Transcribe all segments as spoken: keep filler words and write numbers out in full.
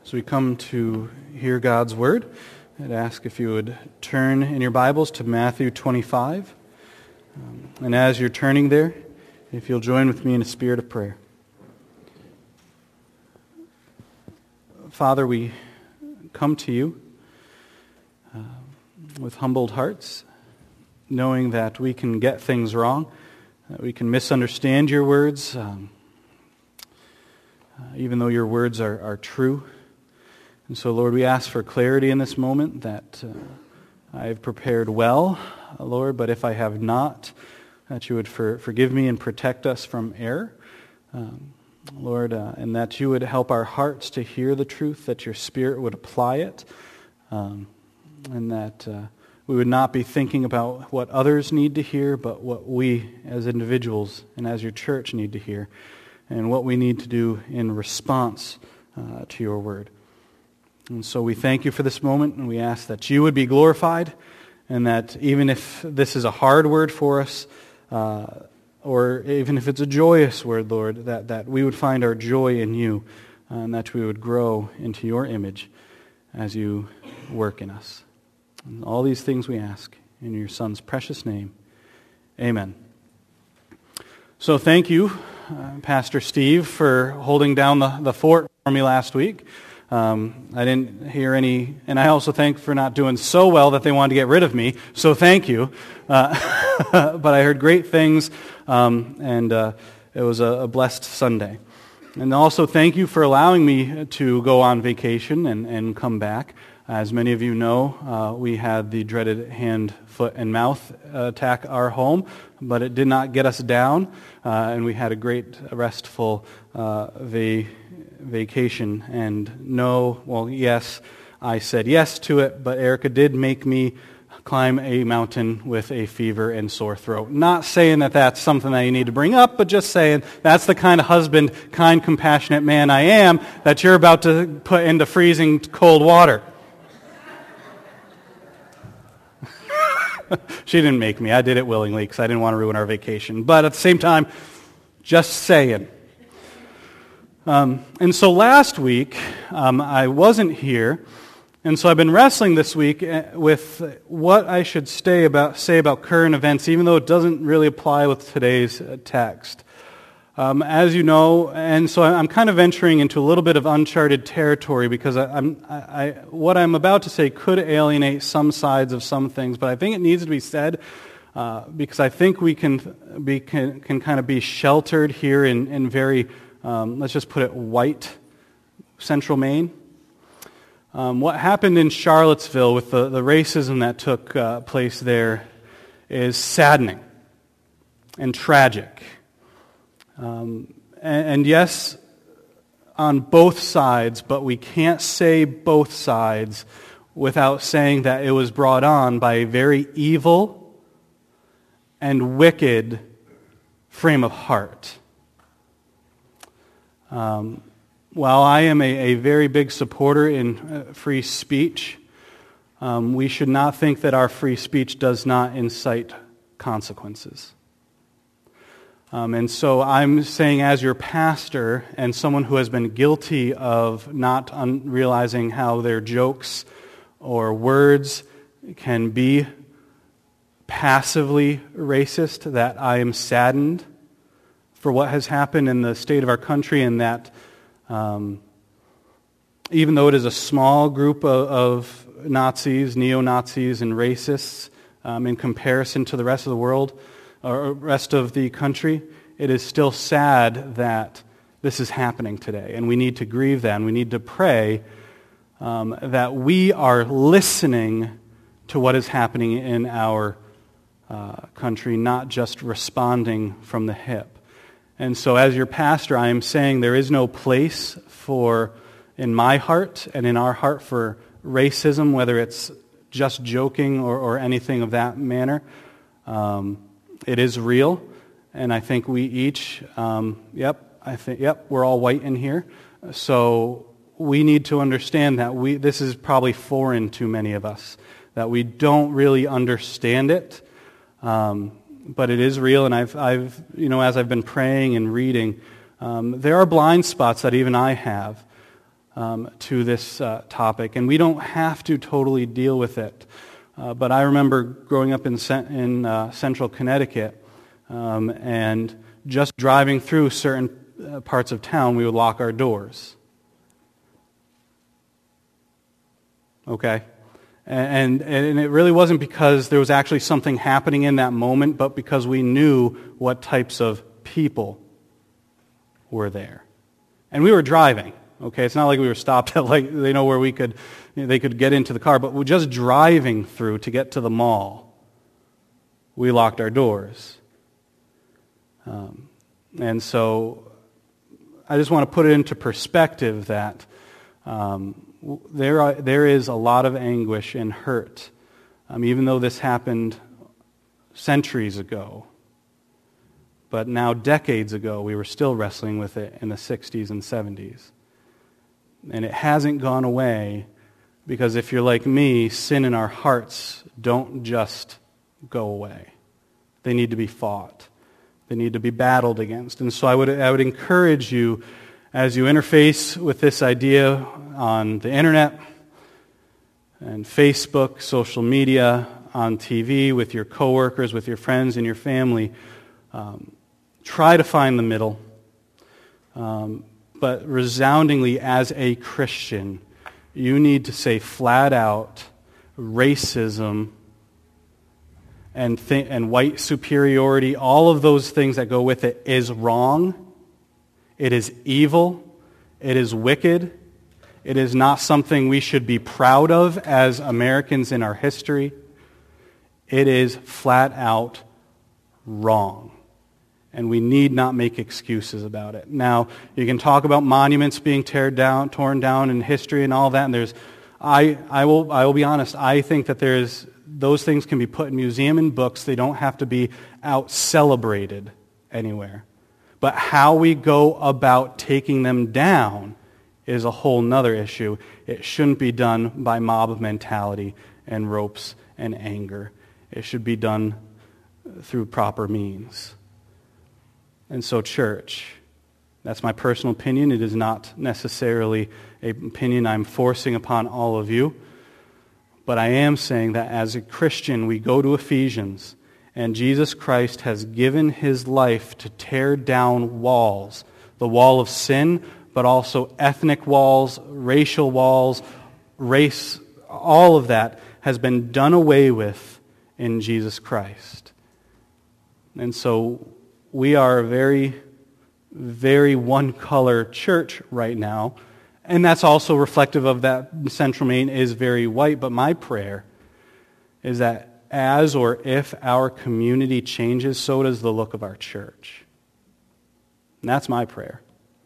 So we come to hear God's Word. I'd ask if you would turn in your Bibles to Matthew twenty-five. Um, and as you're turning there, if you'll join with me in a spirit of prayer. Father, we come to you uh, with humbled hearts, knowing that we can get things wrong, that we can misunderstand your words, um, uh, even though your words are, are true. And so, Lord, we ask for clarity in this moment, that uh, I have prepared well, uh, Lord, but if I have not, that you would for, forgive me and protect us from error, um, Lord, uh, and that you would help our hearts to hear the truth, that your Spirit would apply it, um, and that uh, we would not be thinking about what others need to hear, but what we as individuals and as your church need to hear, and what we need to do in response uh, to your word. And so we thank you for this moment, and we ask that you would be glorified, and that even if this is a hard word for us, uh, or even if it's a joyous word, Lord, that, that we would find our joy in you, uh, and that we would grow into your image as you work in us. And all these things we ask in your Son's precious name. Amen. So thank you, uh, Pastor Steve, for holding down the, the fort for me last week. Um, I didn't hear any, and I also thank for not doing so well that they wanted to get rid of me, so thank you. Uh, but I heard great things, um, and uh, it was a, a blessed Sunday. And also thank you for allowing me to go on vacation and, and come back. As many of you know, uh, we had the dreaded hand, foot, and mouth attack our home, but it did not get us down, uh, and we had a great, restful uh, vacation. vacation and no, well, yes, I said yes to it, but Erica did make me climb a mountain with a fever and sore throat. Not saying that that's something that you need to bring up, but just saying that's the kind of husband, kind, compassionate man I am that you're about to put into freezing cold water. She didn't make me. I did it willingly because I didn't want to ruin our vacation. But at the same time, just saying. Um, and so last week, um, I wasn't here, and so I've been wrestling this week with what I should stay about, say about current events, even though it doesn't really apply with today's text. Um, as you know, and so I'm kind of venturing into a little bit of uncharted territory, because I, I'm, I, I, what I'm about to say could alienate some sides of some things, but I think it needs to be said, uh, because I think we can be can, can kind of be sheltered here in, in very Um, let's just put it white, Central Maine. Um, what happened in Charlottesville with the, the racism that took uh, place there is saddening and tragic. Um, and, and yes, on both sides, but we can't say both sides without saying that it was brought on by a very evil and wicked frame of heart. Um, while I am a, a very big supporter in uh, free speech, um, we should not think that our free speech does not incite consequences. Um, and so I'm saying, as your pastor and someone who has been guilty of not un- realizing how their jokes or words can be passively racist, that I am saddened for what has happened in the state of our country, and that um, even though it is a small group of, of Nazis, neo-Nazis, and racists um, in comparison to the rest of the world, or rest of the country, it is still sad that this is happening today. And we need to grieve that, and we need to pray um, that we are listening to what is happening in our uh, country, not just responding from the hip. And so as your pastor, I am saying there is no place for, in my heart and in our heart, for racism, whether it's just joking or, or anything of that manner. Um, it is real, and I think we each, um, yep, I think, yep, we're all white in here. So we need to understand that we this is probably foreign to many of us, that we don't really understand it. Um, But it is real, and I've, I've, you know, as I've been praying and reading, um, there are blind spots that even I have. um, to this uh, topic, and we don't have to totally deal with it. Uh, but I remember growing up in, in uh, central Connecticut, um, and just driving through certain uh, parts of town, we would lock our doors. Okay? And, and it really wasn't because there was actually something happening in that moment, but because we knew what types of people were there. And we were driving, okay? It's not like we were stopped at, like, they know where we could, you know, they could get into the car, but we're just driving through to get to the mall. We locked our doors. Um, and so I just want to put it into perspective that um, There are, there is a lot of anguish and hurt, um, even though this happened centuries ago. But now decades ago, we were still wrestling with it in the sixties and seventies. And it hasn't gone away because if you're like me, sin in our hearts don't just go away. They need to be fought. They need to be battled against. And so I would, I would encourage you, as you interface with this idea on the internet and Facebook, social media, on T V, with your coworkers, with your friends and your family, um, try to find the middle. Um, but resoundingly, as a Christian, you need to say flat out, racism and th- and white superiority, all of those things that go with it, is wrong. It is evil. It is wicked. It is not something we should be proud of as Americans in our history. It is flat out wrong. And we need not make excuses about it. Now, you can talk about monuments being teared down, torn down in history and all that. And there's, I, I will, I will be honest. I think that there is, those things can be put in museum and books. They don't have to be out celebrated anywhere. But how we go about taking them down is a whole nother issue. It shouldn't be done by mob mentality and ropes and anger. It should be done through proper means. And so, church, that's my personal opinion. It is not necessarily an opinion I'm forcing upon all of you. But I am saying that as a Christian, we go to Ephesians, and Jesus Christ has given his life to tear down walls. The wall of sin, but also ethnic walls, racial walls, race, all of that has been done away with in Jesus Christ. And so we are a very, very one-color church right now, and that's also reflective of that Central Maine is very white, but my prayer is that as or if our community changes, so does the look of our church. And that's my prayer.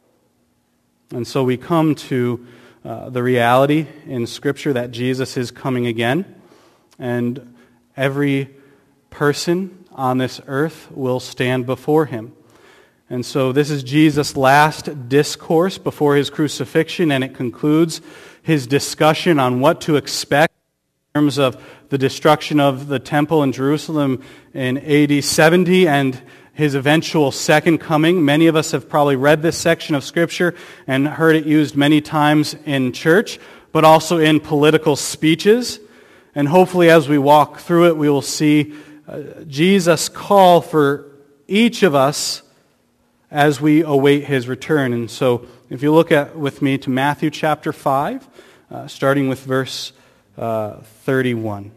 And so we come to uh, the reality in Scripture that Jesus is coming again, and every person on this earth will stand before him. And so this is Jesus' last discourse before his crucifixion, and it concludes his discussion on what to expect in terms of the destruction of the temple in Jerusalem in A D seventy and his eventual second coming. Many of us have probably read this section of Scripture and heard it used many times in church, but also in political speeches. And hopefully as we walk through it, we will see uh, Jesus' call for each of us as we await his return. And so if you look at with me to Matthew chapter five, uh, starting with verse uh, thirty-one.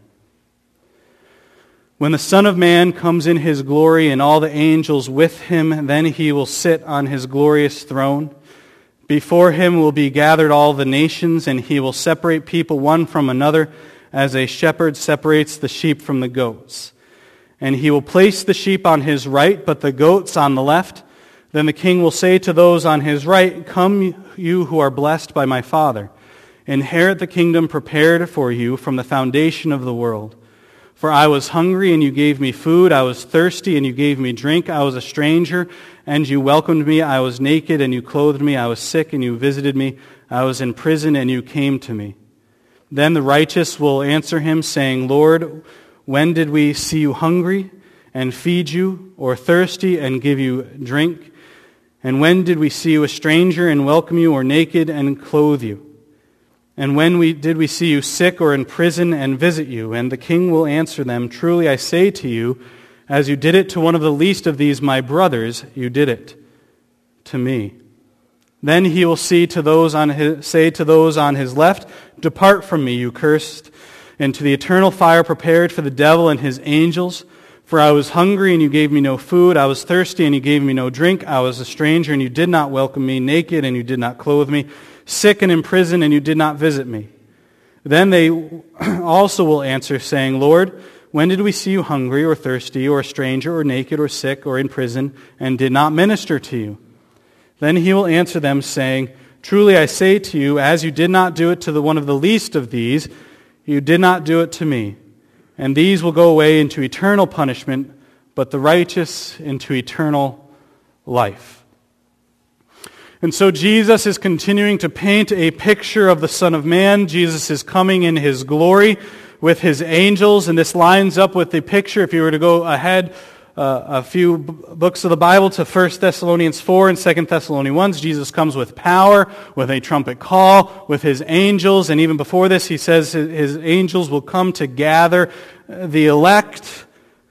When the Son of Man comes in his glory and all the angels with him, then he will sit on his glorious throne. Before him will be gathered all the nations, and he will separate people one from another, as a shepherd separates the sheep from the goats. And he will place the sheep on his right, but the goats on the left. Then the king will say to those on his right, "Come, you who are blessed by my Father. Inherit the kingdom prepared for you from the foundation of the world. For I was hungry, and you gave me food. I was thirsty, and you gave me drink. I was a stranger, and you welcomed me. I was naked, and you clothed me. I was sick, and you visited me. I was in prison, and you came to me." Then the righteous will answer him, saying, "Lord, when did we see you hungry and feed you, or thirsty and give you drink? And when did we see you a stranger and welcome you, or naked and clothe you? And when we, did we see you sick or in prison and visit you? And the king will answer them, Truly I say to you, as you did it to one of the least of these my brothers, you did it to me. Then he will see to those on his, say to those on his left, Depart from me, you cursed, into the eternal fire prepared for the devil and his angels. For I was hungry, and you gave me no food. I was thirsty, and you gave me no drink. I was a stranger, and you did not welcome me. Naked, and you did not clothe me. Sick and in prison, and you did not visit me. Then they also will answer, saying, Lord, when did we see you hungry, or thirsty, or a stranger, or naked, or sick, or in prison, and did not minister to you? Then he will answer them, saying, Truly I say to you, as you did not do it to the one of the least of these, you did not do it to me. And these will go away into eternal punishment, but the righteous into eternal life. And so Jesus is continuing to paint a picture of the Son of Man. Jesus is coming in His glory with His angels, and this lines up with the picture, if you were to go ahead uh, a few b- books of the Bible to First Thessalonians four and Second Thessalonians one, Jesus comes with power, with a trumpet call, with His angels, and even before this he says His, his angels will come to gather the elect.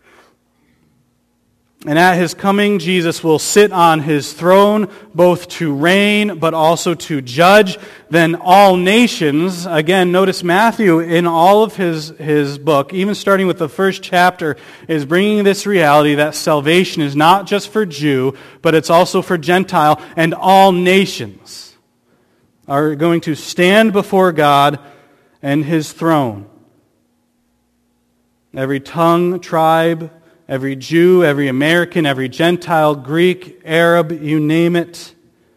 And at His coming, Jesus will sit on His throne, both to reign, but also to judge. Then all nations, again, notice Matthew in all of his, his book, even starting with the first chapter, is bringing this reality that salvation is not just for Jew, but it's also for Gentile, and all nations are going to stand before God and His throne. Every tongue, tribe, every Jew, every American, every Gentile, Greek, Arab, you name it.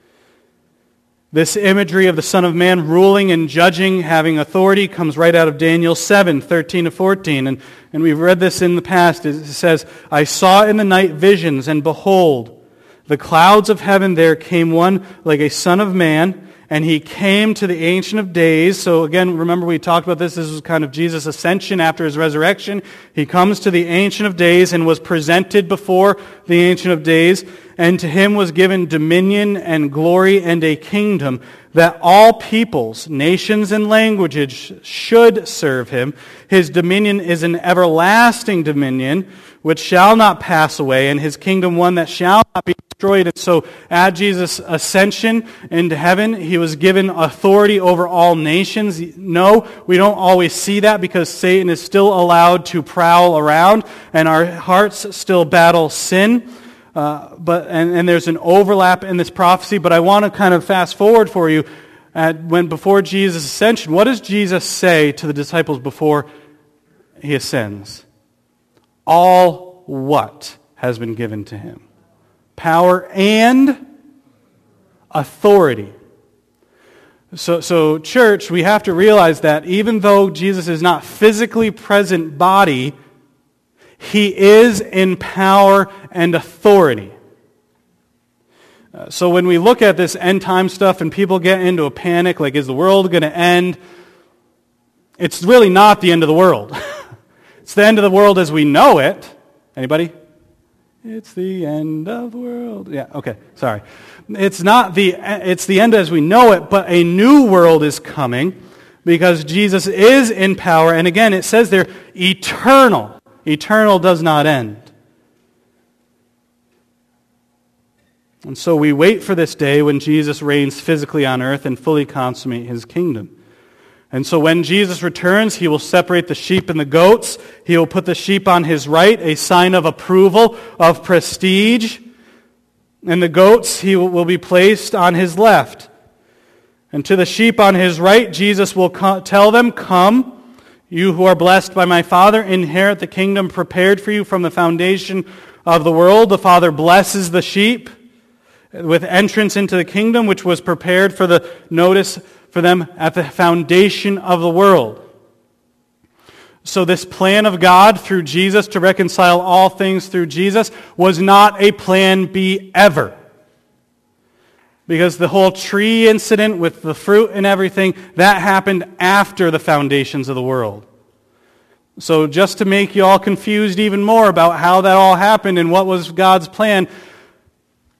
This imagery of the Son of Man ruling and judging, having authority, comes right out of Daniel seven, thirteen to fourteen. And, and we've read this in the past. It says, I saw in the night visions, and behold, the clouds of heaven there came one like a son of man, and he came to the Ancient of Days. So again, remember we talked about this. This was kind of Jesus' ascension after His resurrection. He comes to the Ancient of Days and was presented before the Ancient of Days. And to Him was given dominion and glory and a kingdom, that all peoples, nations, and languages should serve Him. His dominion is an everlasting dominion, which shall not pass away, and His kingdom one that shall not be destroyed. And so at Jesus' ascension into heaven, He was given authority over all nations. No, we don't always see that because Satan is still allowed to prowl around, and our hearts still battle sin. Uh, but and, and there's an overlap in this prophecy, but I want to kind of fast forward for you at when before Jesus' ascension. What does Jesus say to the disciples before He ascends? All what has been given to Him? Power and authority. So, so church, we have to realize that even though Jesus is not physically present body, He is in power and authority. Uh, so when we look at this end time stuff and people get into a panic, like is the world going to end? It's really not the end of the world. It's the end of the world as we know it. Anybody? It's the end of the world. Yeah, okay, sorry. It's not the, it's the end as we know it, but a new world is coming because Jesus is in power. And again, it says there, eternal. Eternal does not end. And so we wait for this day when Jesus reigns physically on earth and fully consummate His kingdom. And so when Jesus returns, He will separate the sheep and the goats. He will put the sheep on His right, a sign of approval, of prestige. And the goats He will be placed on His left. And to the sheep on His right, Jesus will co- tell them, Come, you who are blessed by my Father, inherit the kingdom prepared for you from the foundation of the world. The Father blesses the sheep with entrance into the kingdom, which was prepared for the notice for them at the foundation of the world. So this plan of God through Jesus to reconcile all things through Jesus was not a plan B ever. Because the whole tree incident with the fruit and everything, that happened after the foundations of the world. So just to make you all confused even more about how that all happened and what was God's plan,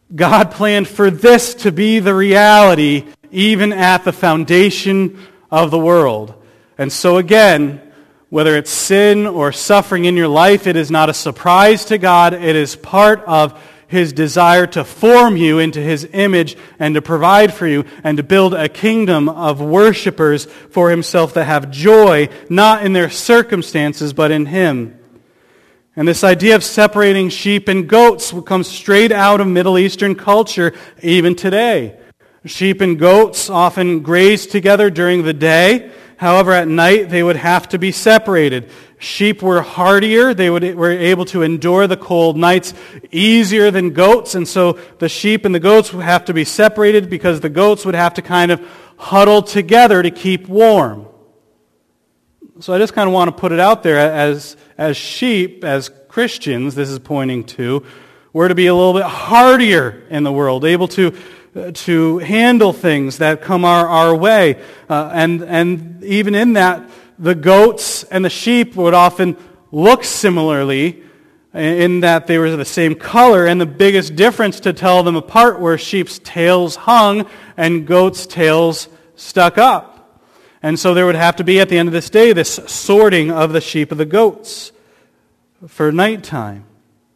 God planned for this to be the reality even at the foundation of the world. And so again, whether it's sin or suffering in your life, it is not a surprise to God. It is part of His desire to form you into His image and to provide for you and to build a kingdom of worshipers for Himself that have joy, not in their circumstances, but in Him. And this idea of separating sheep and goats comes straight out of Middle Eastern culture even today. Sheep and goats often graze together during the day. However, at night they would have to be separated. Sheep were hardier. They would, were able to endure the cold nights easier than goats. And so the sheep and the goats would have to be separated because the goats would have to kind of huddle together to keep warm. So I just kind of want to put it out there as, as sheep, as Christians, this is pointing to, we're to be a little bit hardier in the world, able to to handle things that come our, our way. Uh, and, and even in that, the goats and the sheep would often look similarly in that they were the same color, and the biggest difference to tell them apart were sheep's tails hung and goats' tails stuck up. And so there would have to be, at the end of this day, this sorting of the sheep of the goats for nighttime.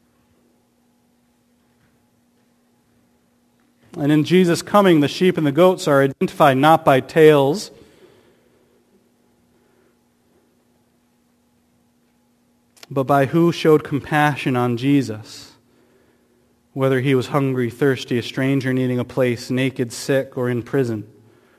And in Jesus' coming, the sheep and the goats are identified not by tails, but by who showed compassion on Jesus, whether He was hungry, thirsty, a stranger needing a place, naked, sick, or in prison.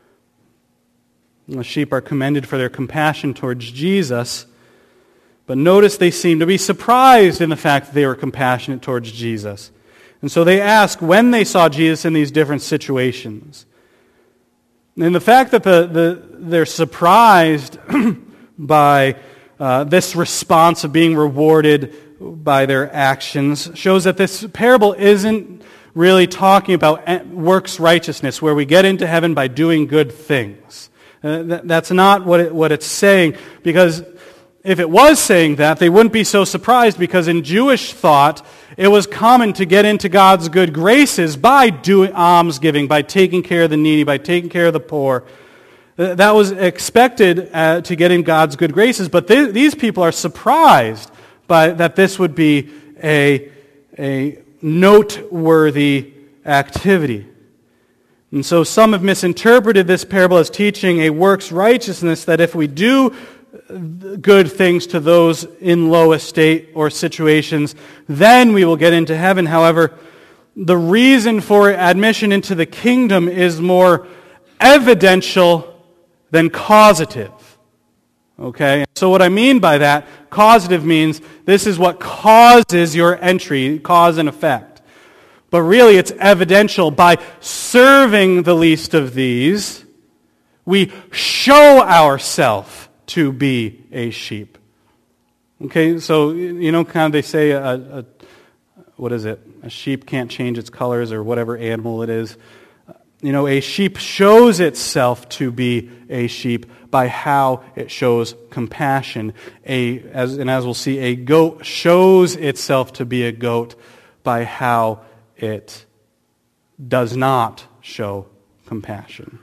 And the sheep are commended for their compassion towards Jesus, but notice they seem to be surprised in the fact that they were compassionate towards Jesus. And so they ask when they saw Jesus in these different situations. And the fact that the, the they're surprised by uh, this response of being rewarded by their actions shows that this parable isn't really talking about works righteousness, where we get into heaven by doing good things. Uh, that, that's not what it, what it's saying, because if it was saying that, they wouldn't be so surprised, because in Jewish thought, it was common to get into God's good graces by doing almsgiving, by taking care of the needy, by taking care of the poor. That was expected uh, to get in God's good graces, but th- these people are surprised by that this would be a, a noteworthy activity. And so some have misinterpreted this parable as teaching a works righteousness, that if we do good things to those in low estate or situations, then we will get into heaven. However, the reason for admission into the kingdom is more evidential than causative. Okay? So what I mean by that, causative means this is what causes your entry, cause and effect. But really it's evidential. By serving the least of these, we show ourselves to be a sheep. Okay, so, you know, kind of they say, a, a, what is it? A sheep can't change its colors, or whatever animal it is. You know, a sheep shows itself to be a sheep by how it shows compassion. A, as, and as we'll see, a goat shows itself to be a goat by how it does not show compassion.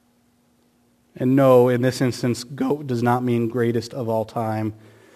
And no, in this instance, goat does not mean greatest of all time.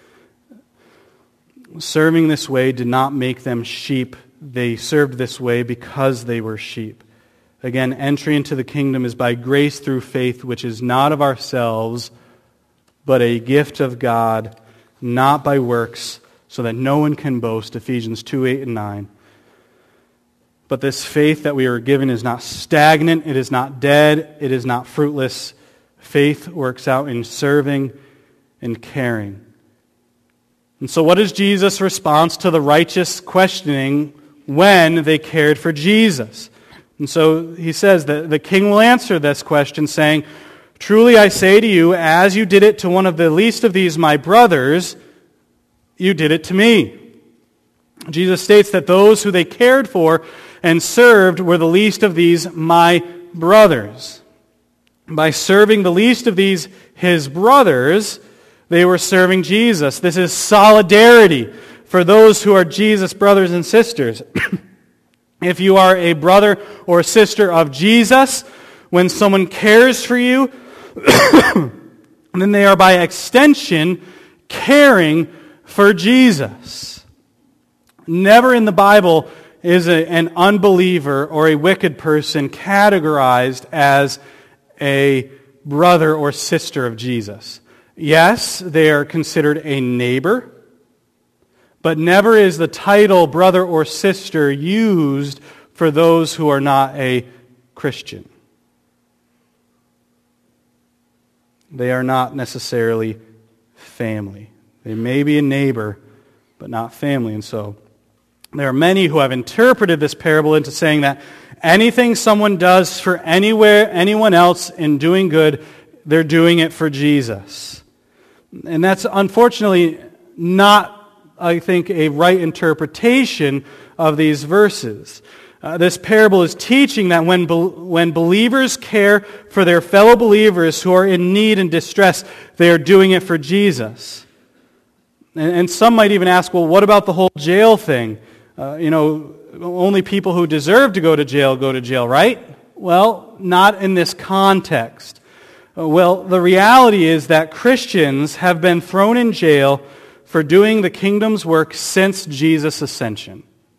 Serving this way did not make them sheep. They served this way because they were sheep. Again, entry into the kingdom is by grace through faith, which is not of ourselves, but a gift of God, not by works, so that no one can boast. Ephesians two, eight, and nine. But this faith that we are given is not stagnant, it is not dead, it is not fruitless. Faith works out in serving and caring. And so what is Jesus' response to the righteous questioning when they cared for Jesus? And so he says that the king will answer this question saying, "Truly I say to you, as you did it to one of the least of these my brothers, you did it to me." Jesus states that those who they cared for and served were the least of these my brothers. By serving the least of these his brothers, they were serving Jesus. This is solidarity for those who are Jesus' brothers and sisters. If you are a brother or sister of Jesus, when someone cares for you, then they are by extension caring for Jesus. Never in the Bible is a, an unbeliever or a wicked person categorized as a brother or sister of Jesus. Yes, they are considered a neighbor, but never is the title brother or sister used for those who are not a Christian. They are not necessarily family. They may be a neighbor, but not family. And so there are many who have interpreted this parable into saying that anything someone does for anywhere, anyone else in doing good, they're doing it for Jesus. And that's unfortunately not, I think, a right interpretation of these verses. Uh, this parable is teaching that when, be- when believers care for their fellow believers who are in need and distress, they are doing it for Jesus. And, and some might even ask, well, what about the whole jail thing? Uh, you know, only people who deserve to go to jail go to jail, right? Well, not in this context. Uh, well, the reality is that Christians have been thrown in jail for doing the kingdom's work since Jesus' ascension.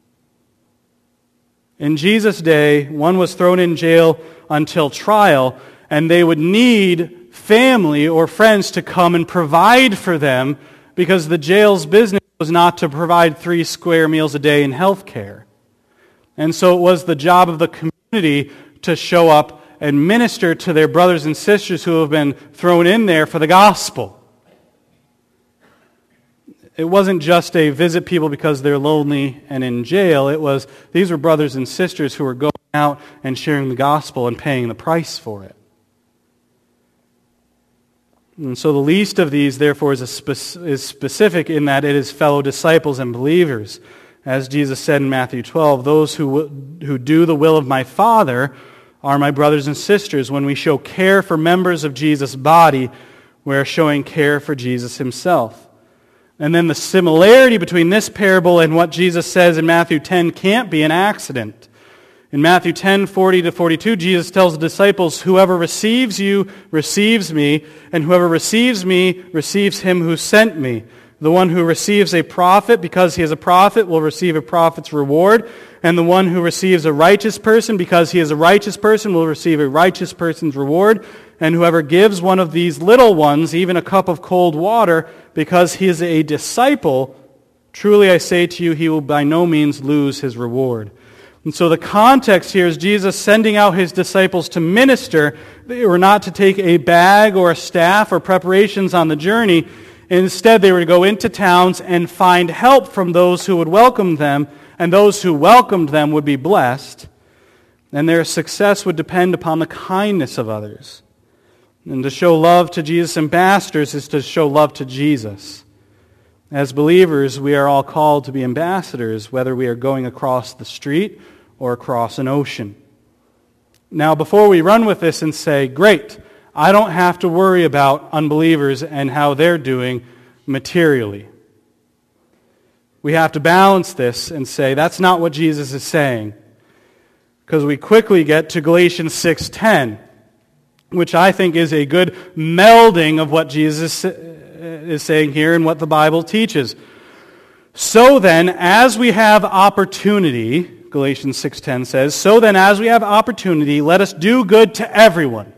In Jesus' day, one was thrown in jail until trial, and they would need family or friends to come and provide for them because the jail's business was not to provide three square meals a day in health care. And so it was the job of the community to show up and minister to their brothers and sisters who have been thrown in there for the gospel. It wasn't just a visit people because they're lonely and in jail. It was, these were brothers and sisters who were going out and sharing the gospel and paying the price for it. And so the least of these, therefore, is, a spe- is specific in that it is fellow disciples and believers. As Jesus said in Matthew twelve, those who, w- who do the will of my Father are my brothers and sisters. When we show care for members of Jesus' body, we are showing care for Jesus himself. And then the similarity between this parable and what Jesus says in Matthew ten can't be an accident. In Matthew ten, forty to forty-two, Jesus tells the disciples, whoever receives you receives me, and whoever receives me receives him who sent me. The one who receives a prophet because he is a prophet will receive a prophet's reward, and the one who receives a righteous person because he is a righteous person will receive a righteous person's reward. And whoever gives one of these little ones even a cup of cold water because he is a disciple, truly I say to you, he will by no means lose his reward. And so the context here is Jesus sending out his disciples to minister. They were not to take a bag or a staff or preparations on the journey. Instead, they were to go into towns and find help from those who would welcome them, and those who welcomed them would be blessed, and their success would depend upon the kindness of others. And to show love to Jesus' ambassadors is to show love to Jesus. As believers, we are all called to be ambassadors, whether we are going across the street or across an ocean. Now, before we run with this and say, great, I don't have to worry about unbelievers and how they're doing materially, we have to balance this and say, that's not what Jesus is saying. Because we quickly get to Galatians six ten, which I think is a good melding of what Jesus is saying here and what the Bible teaches. So then, as we have opportunity, Galatians six ten says, so then as we have opportunity, let us do good to everyone.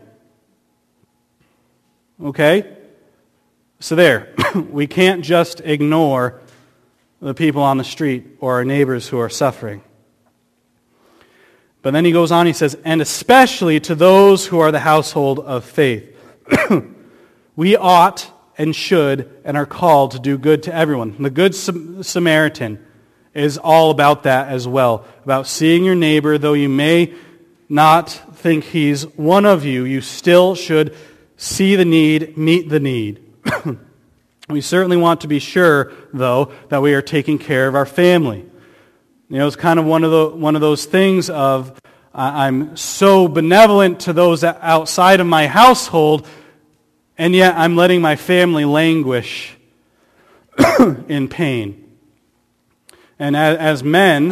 Okay? So there, we can't just ignore the people on the street or our neighbors who are suffering. But then he goes on, he says, and especially to those who are the household of faith. We ought and should and are called to do good to everyone. The Good Samaritan is all about that as well, about seeing your neighbor, though you may not think he's one of you, you still should see the need, meet the need. We certainly want to be sure, though, that we are taking care of our family. You know, it's kind of one of the one of those things of uh, I'm so benevolent to those outside of my household, and yet I'm letting my family languish in pain. And as, as men,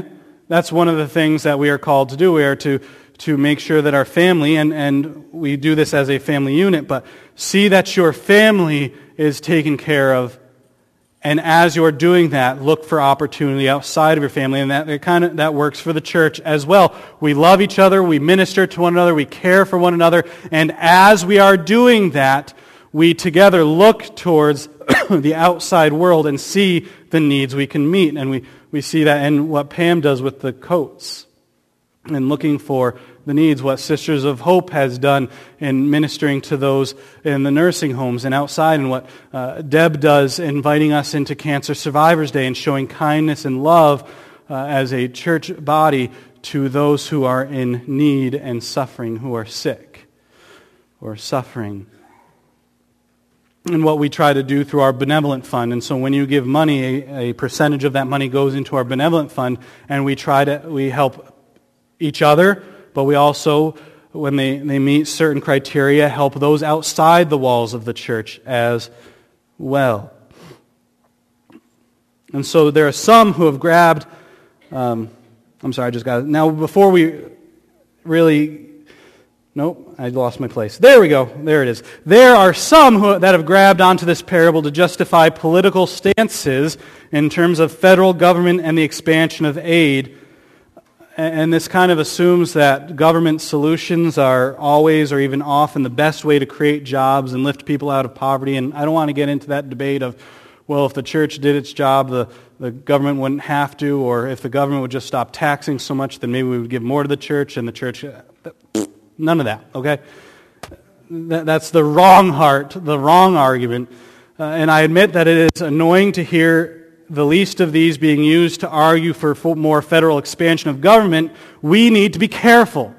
That's one of the things that we are called to do. We are to, to make sure that our family, and, and we do this as a family unit, but see that your family is taken care of. And as you're doing that, look for opportunity outside of your family, and that it kind of that works for the church as well. We love each other, we minister to one another, we care for one another, and as we are doing that, we together look towards the outside world and see the needs we can meet. And we, we see that in what Pam does with the coats, and looking for the needs, what Sisters of Hope has done in ministering to those in the nursing homes and outside, and what uh, Deb does inviting us into Cancer Survivors Day and showing kindness and love uh, as a church body to those who are in need and suffering, who are sick or suffering. And what we try to do through our benevolent fund. And so when you give money, a, a percentage of that money goes into our benevolent fund, and we try to, we help each other, but we also, when they, they meet certain criteria, help those outside the walls of the church as well. And so there are some who have grabbed, um, I'm sorry, I just got it. Now, before we really, nope, I lost my place. There we go, there it is. There are some who, that have grabbed onto this parable to justify political stances in terms of federal government and the expansion of aid. And this kind of assumes that government solutions are always or even often the best way to create jobs and lift people out of poverty. And I don't want to get into that debate of, well, if the church did its job, the, the government wouldn't have to, or if the government would just stop taxing so much, then maybe we would give more to the church, and the church... None of that, okay? That, that's the wrong heart, the wrong argument. Uh, and I admit that it is annoying to hear the least of these being used to argue for more federal expansion of government. We need to be careful.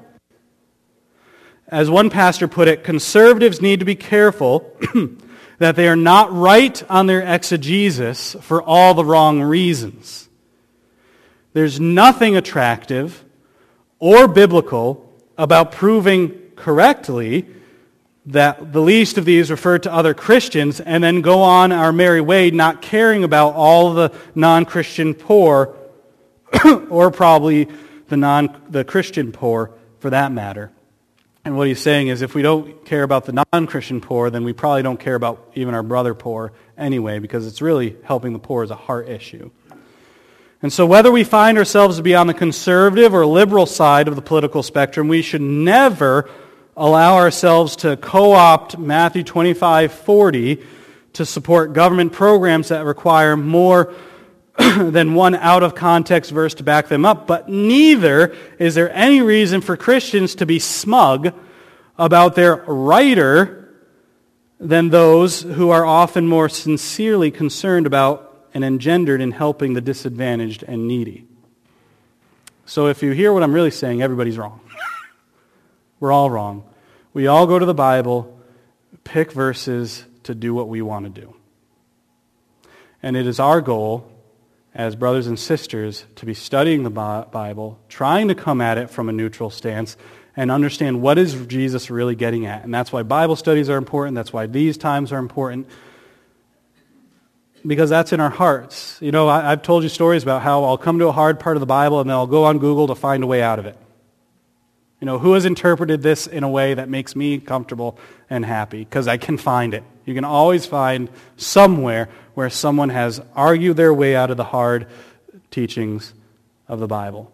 As one pastor put it, conservatives need to be careful that they are not right on their exegesis for all the wrong reasons. There's nothing attractive or biblical about proving correctly that the least of these refer to other Christians and then go on our merry way not caring about all the non-Christian poor or probably the non the Christian poor for that matter. And what he's saying is if we don't care about the non-Christian poor, then we probably don't care about even our brother poor anyway, because it's really helping the poor as a heart issue. And so whether we find ourselves to be on the conservative or liberal side of the political spectrum, we should never allow ourselves to co-opt Matthew twenty-five forty to support government programs that require more than one out-of-context verse to back them up. But neither is there any reason for Christians to be smug about their righter than those who are often more sincerely concerned about and engendered in helping the disadvantaged and needy. So if you hear what I'm really saying, everybody's wrong. We're all wrong. We all go to the Bible, pick verses to do what we want to do. And it is our goal as brothers and sisters to be studying the Bible, trying to come at it from a neutral stance, and understand what is Jesus really getting at. And that's why Bible studies are important. That's why these times are important. Because that's in our hearts. You know, I, I've told you stories about how I'll come to a hard part of the Bible and then I'll go on Google to find a way out of it. You know, who has interpreted this in a way that makes me comfortable and happy? Because I can find it. You can always find somewhere where someone has argued their way out of the hard teachings of the Bible.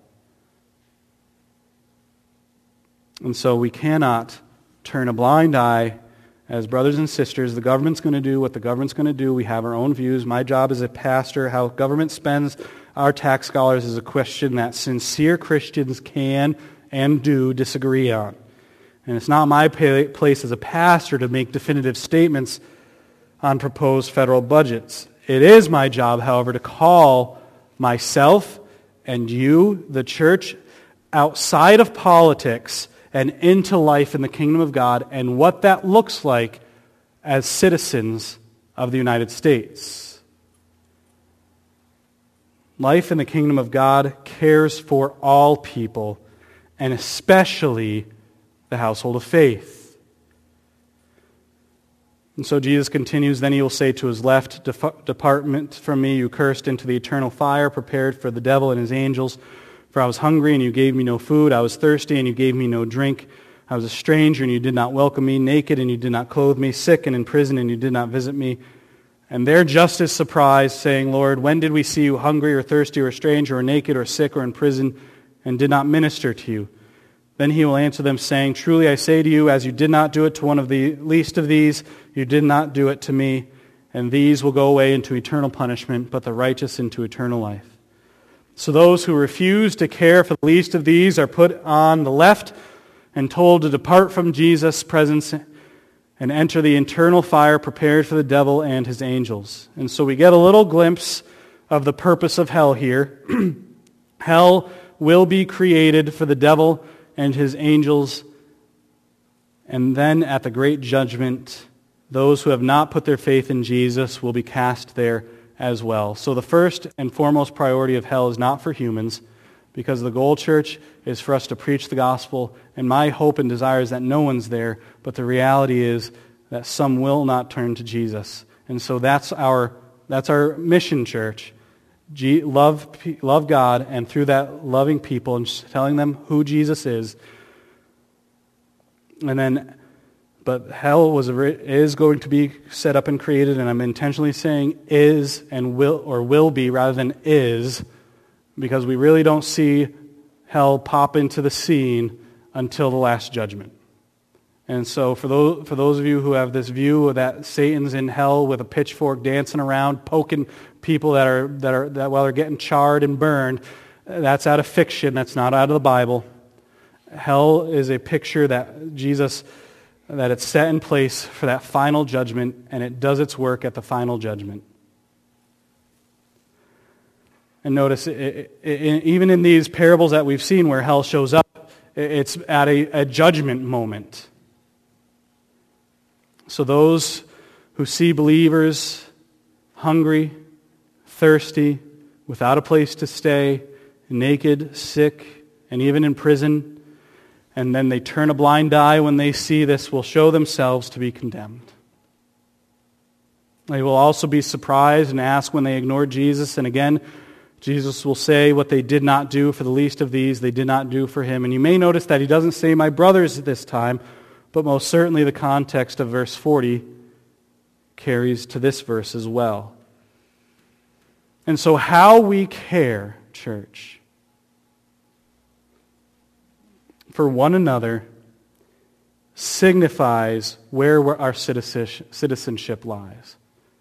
And so we cannot turn a blind eye. As brothers and sisters, the government's going to do what the government's going to do. We have our own views. My job as a pastor, how government spends our tax dollars, is a question that sincere Christians can and do disagree on. And it's not my place as a pastor to make definitive statements on proposed federal budgets. It is my job, however, to call myself and you, the church, outside of politics and into life in the kingdom of God, and what that looks like as citizens of the United States. Life in the kingdom of God cares for all people, and especially the household of faith. And so Jesus continues, then he will say to his left, "Depart from me, you cursed, into the eternal fire prepared for the devil and his angels. For I was hungry, and you gave me no food. I was thirsty, and you gave me no drink. I was a stranger, and you did not welcome me. Naked, and you did not clothe me. Sick and in prison, and you did not visit me. And they're just as surprised, saying, Lord, when did we see you hungry or thirsty or a stranger or naked or sick or in prison and did not minister to you? Then he will answer them, saying, Truly I say to you, as you did not do it to one of the least of these, you did not do it to me. And these will go away into eternal punishment, but the righteous into eternal life. So those who refuse to care for the least of these are put on the left and told to depart from Jesus' presence and enter the eternal fire prepared for the devil and his angels. And so we get a little glimpse of the purpose of hell here. Hell will be created for the devil and his angels, and then at the great judgment, those who have not put their faith in Jesus will be cast there as well. So the first and foremost priority of hell is not for humans, because the goal, church, is for us to preach the gospel, and my hope and desire is that no one's there, but the reality is that some will not turn to Jesus. And so that's our that's our mission, church. G- love, love God, and through that loving people and telling them who Jesus is. And then, but hell was is going to be set up and created, and I'm intentionally saying is and will, or will be rather than is, because we really don't see hell pop into the scene until the last judgment. And so for those, for those of you who have this view that Satan's in hell with a pitchfork dancing around, poking people that are that are that while they're getting charred and burned, that's out of fiction. That's not out of the Bible. Hell is a picture that Jesus, that it's set in place for that final judgment, and it does its work at the final judgment. And notice, it, it, it, even in these parables that we've seen where hell shows up, it's at a, a judgment moment. So those who see believers hungry, thirsty, without a place to stay, naked, sick, and even in prison, and then they turn a blind eye when they see this, will show themselves to be condemned. They will also be surprised and ask when they ignore Jesus, and again, Jesus will say what they did not do for the least of these, they did not do for him. And you may notice that he doesn't say my brothers at this time, but most certainly the context of verse forty carries to this verse as well. And so how we care, church, for one another signifies where our citizenship lies.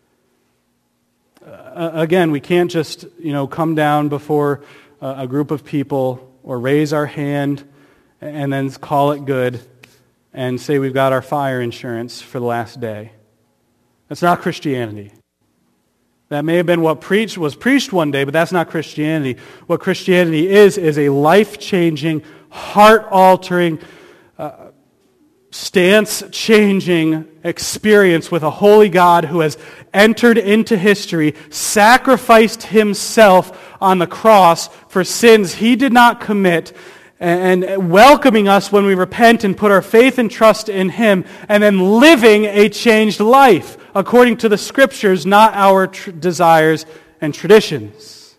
Uh, again, we can't just, you know, come down before a, a group of people or raise our hand and then call it good and say we've got our fire insurance for the last day. That's not Christianity. That may have been what preached was preached one day, but that's not Christianity. What Christianity is, is a life-changing, heart-altering, uh, stance-changing experience with a holy God who has entered into history, sacrificed himself on the cross for sins he did not commit, and welcoming us when we repent and put our faith and trust in him, and then living a changed life according to the Scriptures, not our tr- desires and traditions.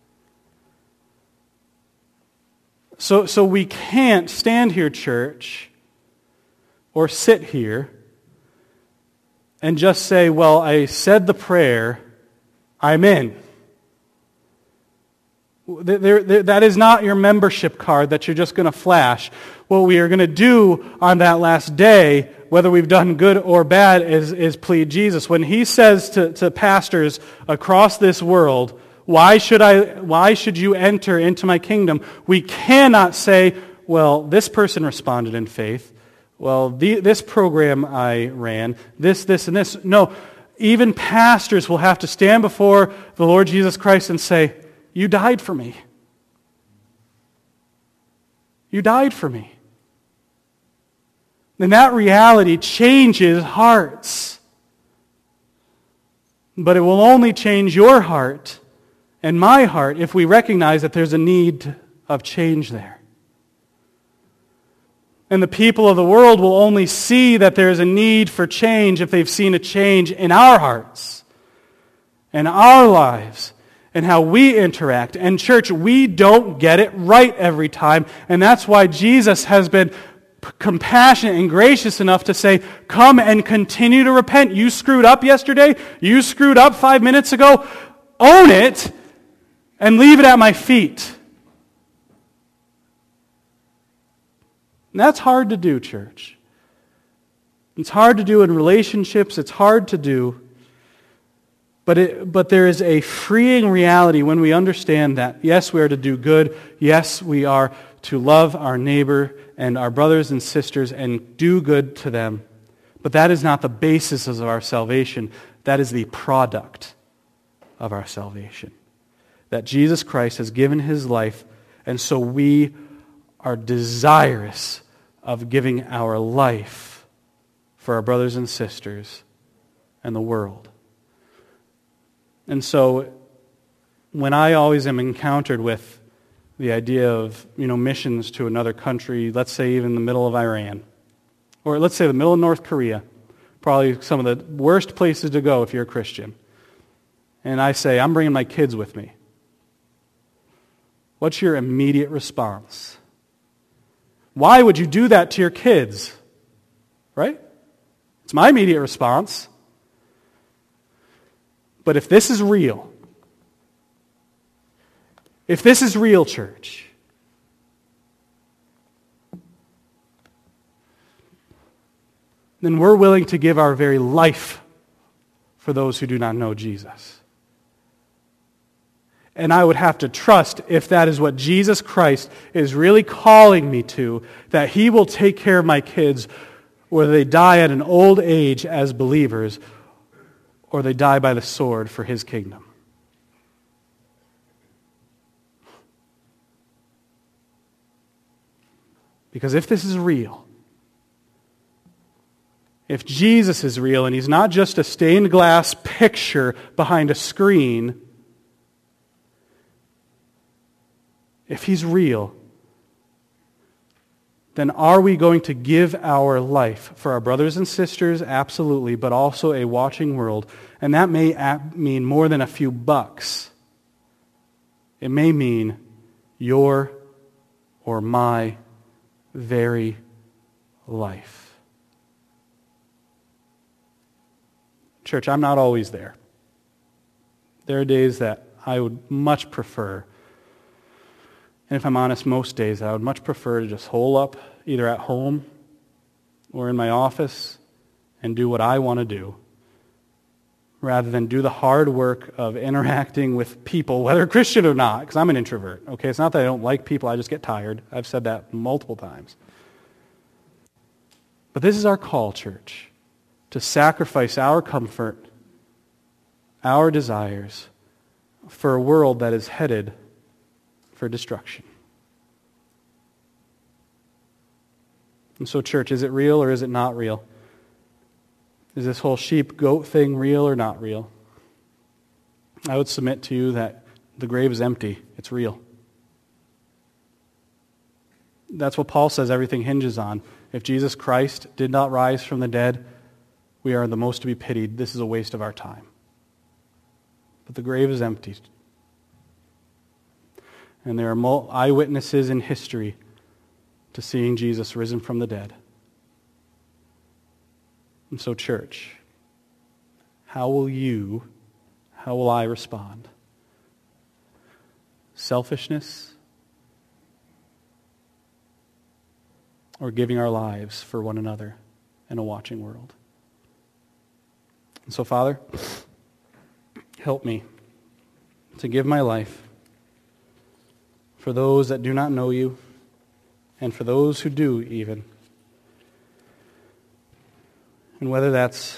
So, so we can't stand here, church, or sit here and just say, well, I said the prayer, I'm in. There, there, that is not your membership card that you're just going to flash. What we are going to do on that last day, whether we've done good or bad, is, is plead Jesus. When he says to, to pastors across this world, why should I? Why should you enter into my kingdom? We cannot say, well, this person responded in faith. Well, the, this program I ran, this, this, and this. No, even pastors will have to stand before the Lord Jesus Christ and say, you died for me. You died for me. And that reality changes hearts. But it will only change your heart and my heart if we recognize that there's a need of change there. And the people of the world will only see that there's a need for change if they've seen a change in our hearts and our lives. and how we interact. And church, we don't get it right every time, and that's why Jesus has been compassionate and gracious enough to say, come and continue to repent. You screwed up yesterday. You screwed up five minutes ago. Own it and leave it at my feet. And that's hard to do, church. It's hard to do in relationships. It's hard to do. But it, but there is a freeing reality when we understand that, yes, we are to do good. Yes, we are to love our neighbor and our brothers and sisters and do good to them. But that is not the basis of our salvation. That is the product of our salvation. That Jesus Christ has given his life, and so we are desirous of giving our life for our brothers and sisters and the world. And so when I always am encountered with the idea of, you know, missions to another country, let's say even the middle of Iran, or let's say the middle of North Korea, probably some of the worst places to go if you're a Christian, and I say, I'm bringing my kids with me, what's your immediate response? Why would you do that to your kids? Right? It's my immediate response. But if this is real, if this is real, church, then we're willing to give our very life for those who do not know Jesus. And I would have to trust, if that is what Jesus Christ is really calling me to, that he will take care of my kids, whether they die at an old age as believers or they die by the sword for his kingdom. Because if this is real, if Jesus is real and he's not just a stained glass picture behind a screen, if he's real, then are we going to give our life for our brothers and sisters? Absolutely, but also a watching world. And that may mean more than a few bucks. It may mean your or my very life. Church, I'm not always there. There are days that I would much prefer, and if I'm honest, most days I would much prefer to just hole up either at home or in my office and do what I want to do, rather than do the hard work of interacting with people, whether Christian or not, because I'm an introvert. Okay, it's not that I don't like people, I just get tired. I've said that multiple times. But this is our call, church, to sacrifice our comfort, our desires, for a world that is headed for destruction. And so, church, is it real or is it not real? Is this whole sheep-goat thing real or not real? I would submit to you that the grave is empty. It's real. That's what Paul says everything hinges on. If Jesus Christ did not rise from the dead, we are the most to be pitied. This is a waste of our time. But the grave is empty. And there are eyewitnesses in history to seeing Jesus risen from the dead. And so, church, how will you, how will I respond? Selfishness or giving our lives for one another in a watching world? And so, Father, help me to give my life for those that do not know you, and for those who do even. And whether that's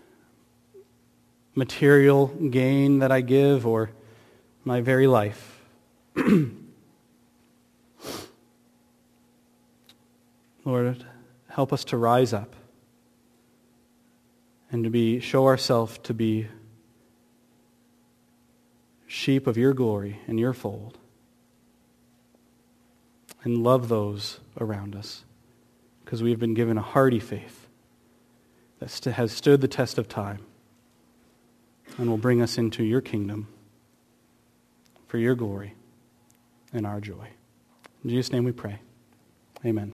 material gain that I give or my very life. Lord, help us to rise up and to be show ourselves to be sheep of your glory and your fold, and love those around us, because we have been given a hardy faith that st- has stood the test of time and will bring us into your kingdom for your glory and our joy. In Jesus' name we pray. Amen.